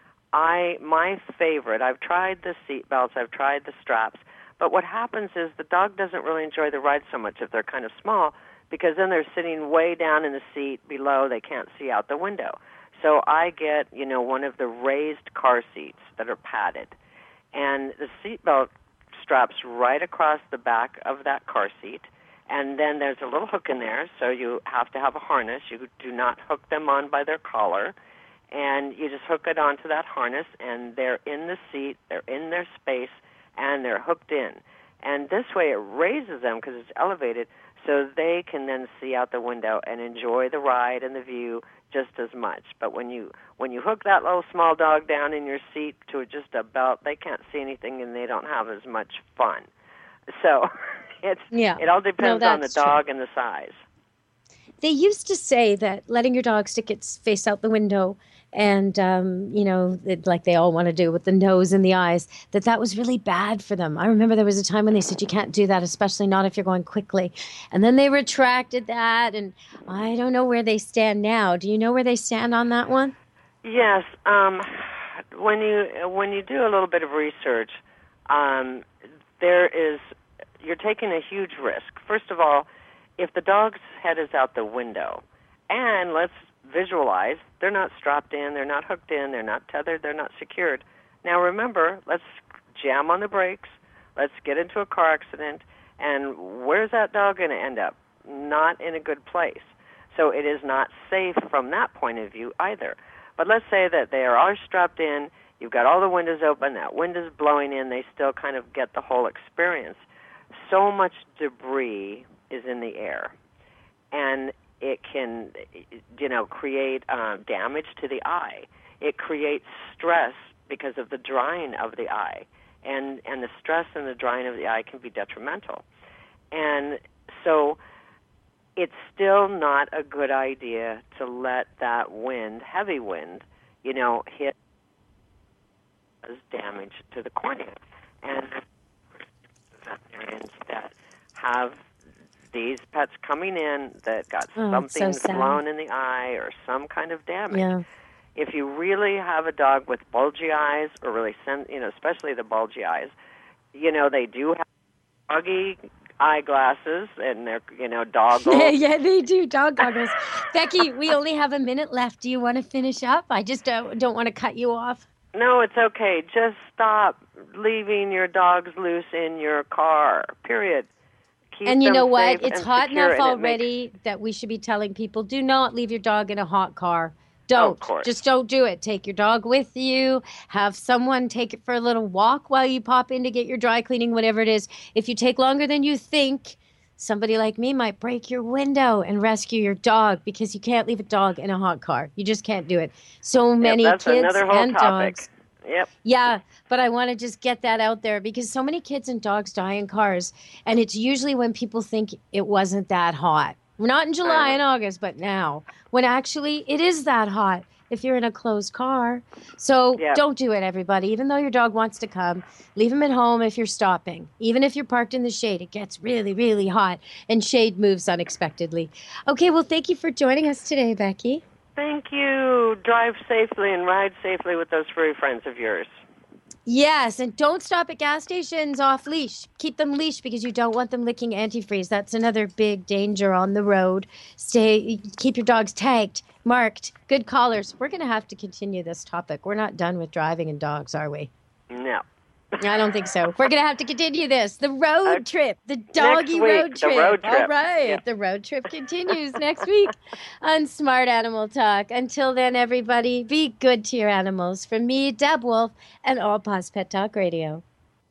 My favorite, I've tried the seat belts, I've tried the straps, but what happens is the dog doesn't really enjoy the ride so much if they're kind of small, because then they're sitting way down in the seat below, they can't see out the window. So I get, one of the raised car seats that are padded, and the seat belt straps right across the back of that car seat, and then there's a little hook in there, so you have to have a harness. You do not hook them on by their collar, and you just hook it onto that harness, and they're in the seat, they're in their space, and they're hooked in. And this way it raises them because it's elevated, so they can then see out the window and enjoy the ride and the view just as much. But when you hook that little small dog down in your seat to just a belt, they can't see anything and they don't have as much fun. So it all depends on the dog and the size. They used to say that letting your dog stick its face out the window and, like they all want to do with the nose and the eyes, that was really bad for them. I remember there was a time when they said you can't do that, especially not if you're going quickly. And then they retracted that, and I don't know where they stand now. Do you know where they stand on that one? Yes. When you do a little bit of research, you're taking a huge risk. First of all, if the dog's head is out the window, and let's visualize, they're not strapped in, they're not hooked in, they're not tethered, they're not secured. Now remember, let's jam on the brakes, let's get into a car accident, and where's that dog going to end up? Not in a good place. So it is not safe from that point of view either. But let's say that they are strapped in, you've got all the windows open, that wind is blowing in, they still kind of get the whole experience. So much debris is in the air, and it can, create damage to the eye. It creates stress because of the drying of the eye, and the stress and the drying of the eye can be detrimental. And so it's still not a good idea to let that wind, heavy wind, hit as damage to the cornea. And veterinarians that have these pets coming in that got something blown in the eye or some kind of damage. Yeah. If you really have a dog with bulgy eyes, or really, especially the bulgy eyes, they do have doggy eyeglasses and they're, doggles. Yeah, they do, dog goggles. Becky, we only have a minute left. Do you want to finish up? I just don't want to cut you off. No, it's okay. Just stop leaving your dogs loose in your car, period. keep And you them know what? safe It's and hot secure, enough and it makes- already that we should be telling people, do not leave your dog in a hot car. Oh, Don't. of course. Just don't do it. Take your dog with you. Have someone take it for a little walk while you pop in to get your dry cleaning, whatever it is. If you take longer than you think, somebody like me might break your window and rescue your dog because you can't leave a dog in a hot car. You just can't do it. So many that's kids another whole and topic. dogs. Yep. Yeah, but I want to just get that out there because so many kids and dogs die in cars, and it's usually when people think it wasn't that hot. We're not in July and August, but now, when actually it is that hot if you're in a closed car. So Yep. don't do it, everybody. Even though your dog wants to come, leave him at home if you're stopping. Even if you're parked in the shade, it gets really, really hot, and shade moves unexpectedly. Okay, well, thank you for joining us today, Becky. Thank you. Drive safely and ride safely with those furry friends of yours. Yes, and don't stop at gas stations off leash. Keep them leashed because you don't want them licking antifreeze. That's another big danger on the road. Keep your dogs tagged, marked, good collars. We're going to have to continue this topic. We're not done with driving and dogs, are we? No. I don't think so. We're going to have to continue this. The road trip, the doggy week, road the trip. road trip. All right. Yeah. The road trip continues next week on Smart Animal Talk. Until then, everybody, be good to your animals. From me, Deb Wolf, and All Paws Pet Talk Radio.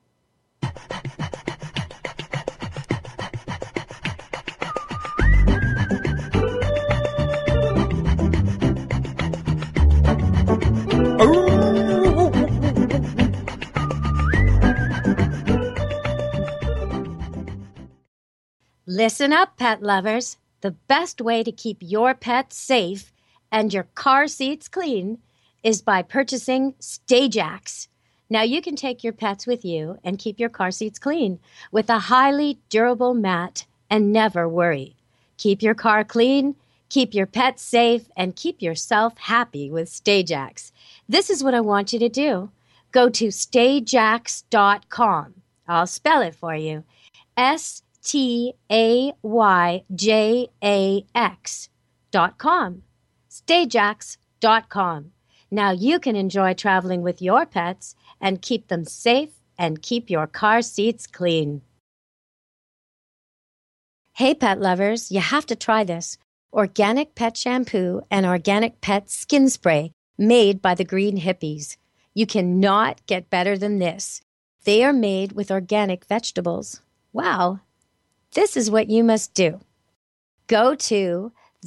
Listen up, pet lovers. The best way to keep your pets safe and your car seats clean is by purchasing Stajax. Now you can take your pets with you and keep your car seats clean with a highly durable mat and never worry. Keep your car clean, keep your pets safe, and keep yourself happy with Stajax. This is what I want you to do. Go to Stajax.com. I'll spell it for you. Stayax.com. Stajax.com. Now you can enjoy traveling with your pets and keep them safe and keep your car seats clean. Hey, pet lovers, you have to try this. Organic pet shampoo and organic pet skin spray made by the Green Hippies. You cannot get better than this. They are made with organic vegetables. Wow. This is what you must do. Go to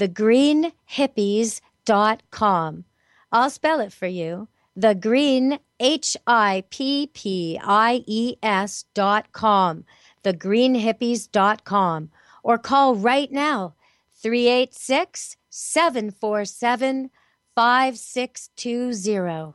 thegreenhippies.com. I'll spell it for you. Thegreen, HIPPIES.com. Thegreenhippies.com. Or call right now, 386-747-5620.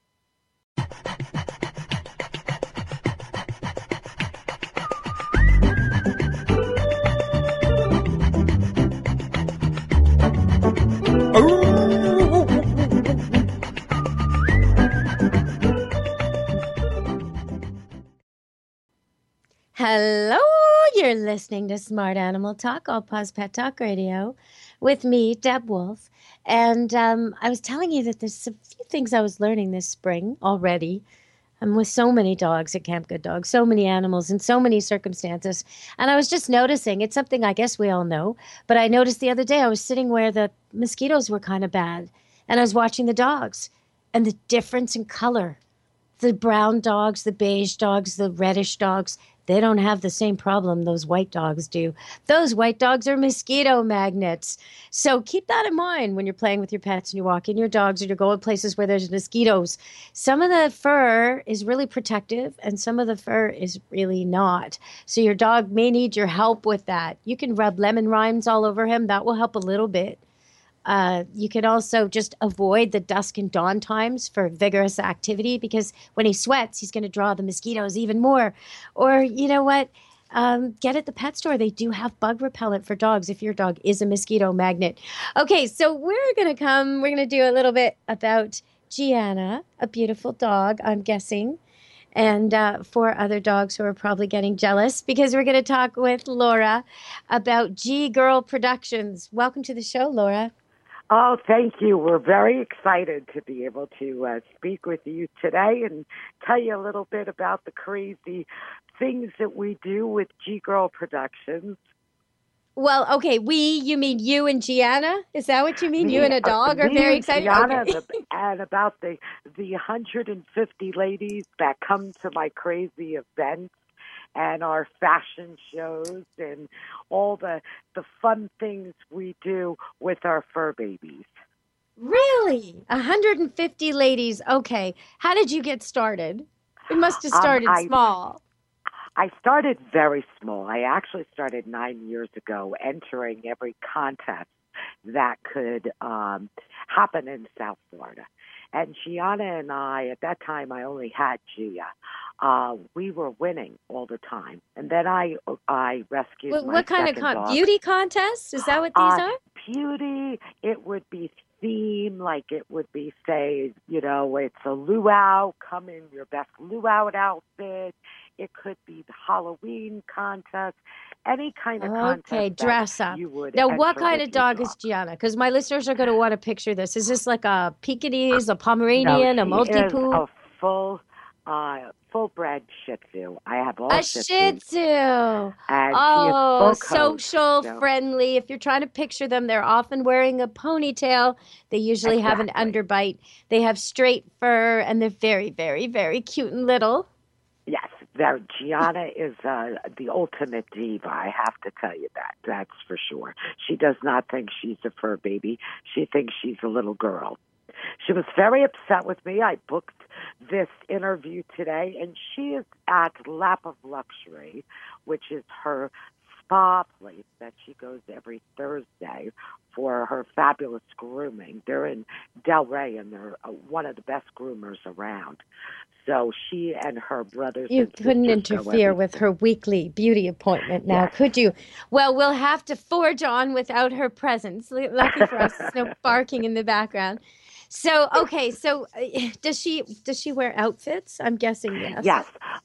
Hello, you're listening to Smart Animal Talk, All Paws Pet Talk Radio, with me, Deb Wolf. And I was telling you that there's a few things I was learning this spring already. I'm with so many dogs at Camp Good Dogs, so many animals in so many circumstances. And I was just noticing, it's something I guess we all know, but I noticed the other day I was sitting where the mosquitoes were kind of bad. And I was watching the dogs and the difference in color. The brown dogs, the beige dogs, the reddish dogs, they don't have the same problem those white dogs do. Those white dogs are mosquito magnets. So keep that in mind when you're playing with your pets and you're walking your dogs or you're going places where there's mosquitoes. Some of the fur is really protective and some of the fur is really not. So your dog may need your help with that. You can rub lemon rinds all over him. That will help a little bit. You can also just avoid the dusk and dawn times for vigorous activity because when he sweats, he's going to draw the mosquitoes even more. Or, you know what? Get at the pet store. They do have bug repellent for dogs if your dog is a mosquito magnet. Okay, so we're going to do a little bit about Gianna, a beautiful dog, I'm guessing. And 4 other dogs who are probably getting jealous because we're going to talk with Laura about G Girl Productions. Welcome to the show, Laura. Oh, thank you. We're very excited to be able to speak with you today and tell you a little bit about the crazy things that we do with G Girl Productions. Well, okay, you mean you and Gianna? Is that what you mean? You and a dog are Me very and excited? Gianna, Okay. and about the 150 ladies that come to my crazy events and our fashion shows and all the fun things we do with our fur babies. Really? 150 ladies. Okay. How did you get started? It must have started small. I started very small. I actually started 9 years ago, entering every contest that could happen in South Florida. And Gianna and I, at that time, I only had Gia. We were winning all the time. And then I rescued my What kind second of dog. beauty contests? Is that what these are? Beauty, it would be theme, like it would be, say, it's a luau, come in your best luau outfit. It could be the Halloween contest, any kind of contest. Okay, dress up. You would Now, what enter kind with of your dog is Gianna? Because my listeners are going to want to picture this. Is this like a Pekingese, a Pomeranian, No, a Maltipoo? a full-bred Shih Tzu. I have all A Shih Shih Tzus. Tzu. And Oh, she is full coat, social so- friendly. If you're trying to picture them, they're often wearing a ponytail. They usually have an underbite. They have straight fur, and they're very, very, very cute and little. Yes, Gianna is the ultimate diva. I have to tell you that. That's for sure. She does not think she's a fur baby. She thinks she's a little girl. She was very upset with me. I booked this interview today, and she is at Lap of Luxury, which is her spa place that she goes every Thursday for her fabulous grooming. They're in Delray, and they're one of the best groomers around. So she and her brothers You and couldn't sisters go interfere every with her weekly beauty appointment now, could you? Well, we'll have to forge on without her presence. Lucky for us, there's no barking in the background. So, okay, so does she wear outfits? I'm guessing yes. Yes.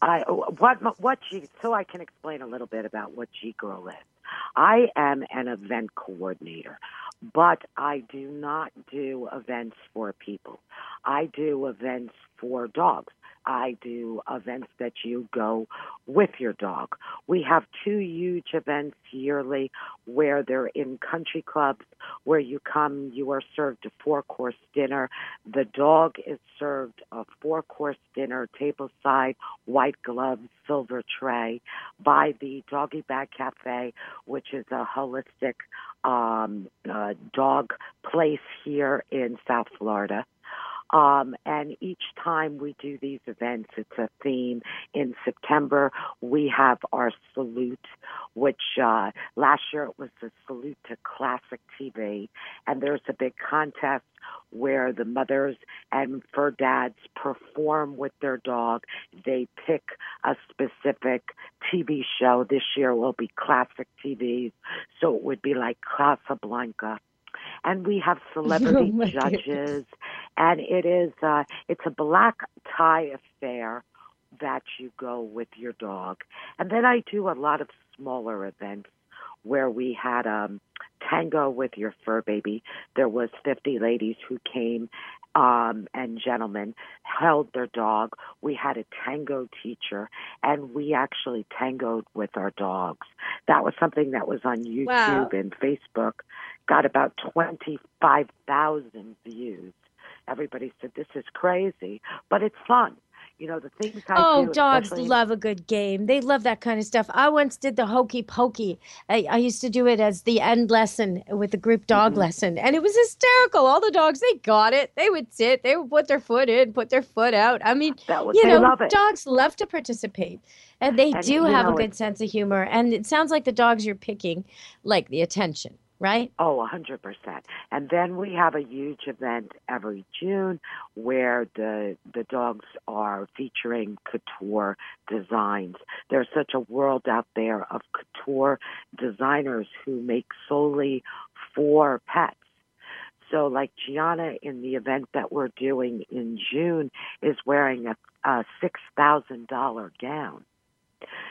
So I can explain a little bit about what G Girl is. I am an event coordinator, but I do not do events for people. I do events for dogs. I do events that you go with your dog. We have 2 huge events yearly where they're in country clubs where you come, you are served a 4-course dinner. The dog is served a 4-course dinner, tableside, white gloves, silver tray by the Doggy Bag Cafe, which is a holistic dog place here in South Florida. And each time we do these events, it's a theme. In September, we have our salute, which last year it was the salute to classic TV. And there's a big contest where the mothers and fur dads perform with their dog. They pick a specific TV show. This year will be classic TVs, so it would be like Casablanca. And we have celebrity judges, and it's a black tie affair that you go with your dog. And then I do a lot of smaller events where we had tango with your fur baby. There was 50 ladies who came and gentlemen held their dog. We had a tango teacher, and we actually tangoed with our dogs. That was something that was on YouTube and Facebook. Got about 25,000 views. Everybody said, this is crazy, but it's fun. The things I do. Oh, dogs love a good game. They love that kind of stuff. I once did the hokey pokey. I used to do it as the end lesson with the group dog lesson, and it was hysterical. All the dogs, they got it. They would sit. They would put their foot in, put their foot out. I mean, love it. Dogs love to participate, and they do have a good sense of humor. And it sounds like the dogs you're picking like the attention. Right? Oh, 100%. And then we have a huge event every June where the dogs are featuring couture designs. There's such a world out there of couture designers who make solely for pets. So like Gianna in the event that we're doing in June is wearing a $6,000 gown.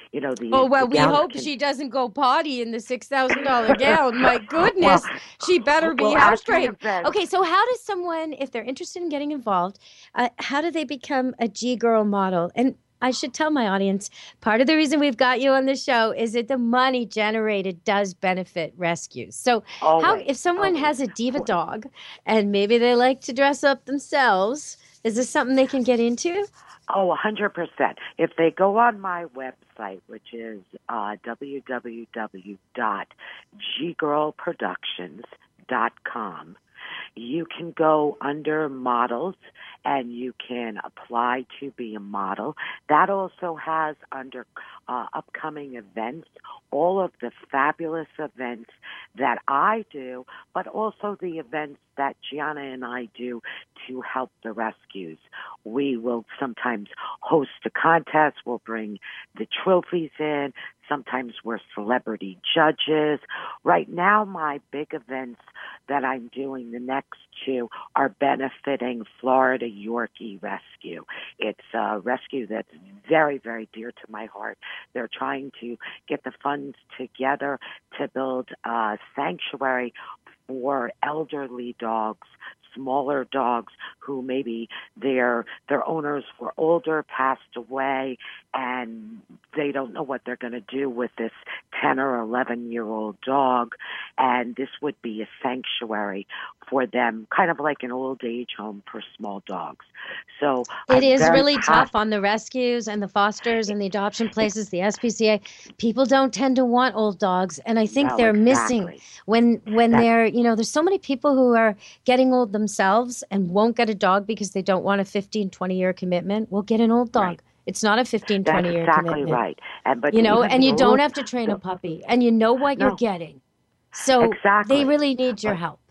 the Oh, well, we gowns hope can- she doesn't go potty in the $6,000 gown. My goodness. She better be house at the trained. event- Okay, so how does someone, if they're interested in getting involved, how do they become a G-Girl model? And I should tell my audience, part of the reason we've got you on the show is that the money generated does benefit rescues. So if someone has a diva dog and maybe they like to dress up themselves, is this something they can get into? Oh, 100%. If they go on my website, which is www.ggirlproductions.com, you can go under models and you can apply to be a model. That also has under upcoming events, all of the fabulous events that I do, but also the events that Gianna and I do to help the rescues. We will sometimes host a contest. We'll bring the trophies in. Sometimes we're celebrity judges. Right now, my big events that I'm doing, the next two, are benefiting Florida Yorkie Rescue. It's a rescue that's very, very dear to my heart. They're trying to get the funds together to build a sanctuary for elderly dogs, smaller dogs who maybe their owners were older, passed away, and they don't know what they're going to do with this 10 or 11-year-old dog. And this would be a sanctuary for them, kind of like an old age home for small dogs. So it is really tough on the rescues and the fosters and the adoption places, the SPCA. People don't tend to want old dogs, and I think they're missing when they're, there's so many people who are getting old themselves and won't get a dog because they don't want a 15, 20-year commitment. Well, get an old dog. Right. It's not a 15, 20-year commitment. Exactly right. And you don't have to train a puppy, and you know what you're getting. So they really need your help.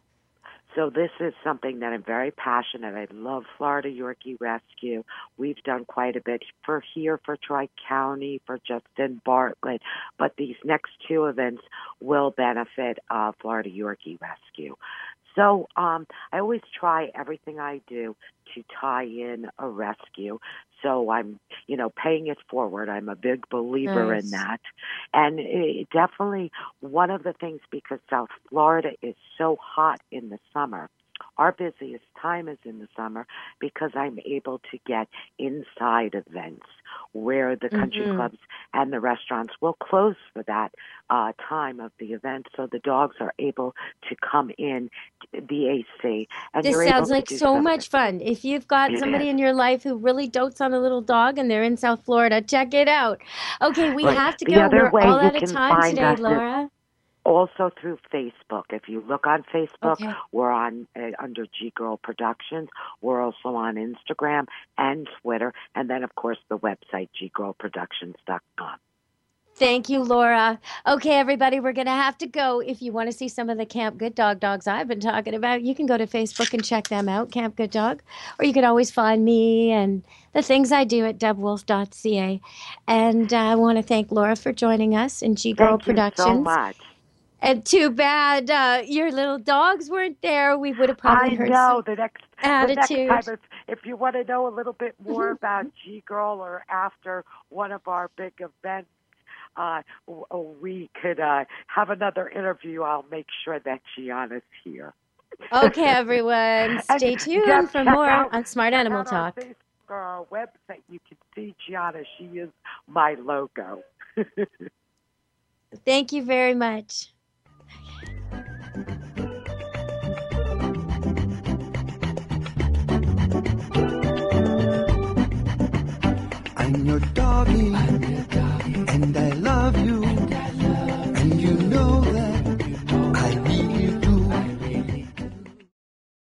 So this is something that I'm very passionate. I love Florida Yorkie Rescue. We've done quite a bit for Tri-County, for Justin Bartlett. But these next two events will benefit Florida Yorkie Rescue. So I always try everything I do to tie in a rescue. So I'm, paying it forward. I'm a big believer in that. And definitely one of the things, because South Florida is so hot in the summer, our busiest time is in the summer because I'm able to get inside events where the country clubs and the restaurants will close for that time of the event, so the dogs are able to come in the AC. And this sounds like so much fun. If you've got somebody in your life who really dotes on a little dog and they're in South Florida, check it out. Okay, we have to go. We're all out of time today, Laura. Also through Facebook. If you look on Facebook, we're on under G Girl Productions. We're also on Instagram and Twitter, and then of course the website ggirlproductions.com. Thank you, Laura. Okay, everybody, we're going to have to go. If you want to see some of the Camp Good Dog dogs I've been talking about, you can go to Facebook and check them out, Camp Good Dog. Or you can always find me and the things I do at debwolf.ca. And I want to thank Laura for joining us in G Girl Productions. Thank you so much. And too bad your little dogs weren't there. We would have probably heard some the next attitude. time, if you want to know a little bit more about G Girl or after one of our big events, we could have another interview. I'll make sure that Gianna's here. Okay, everyone. Stay tuned for more on Smart Animal Talk. On Facebook, our website, you can see Gianna. She is my logo. Thank you very much.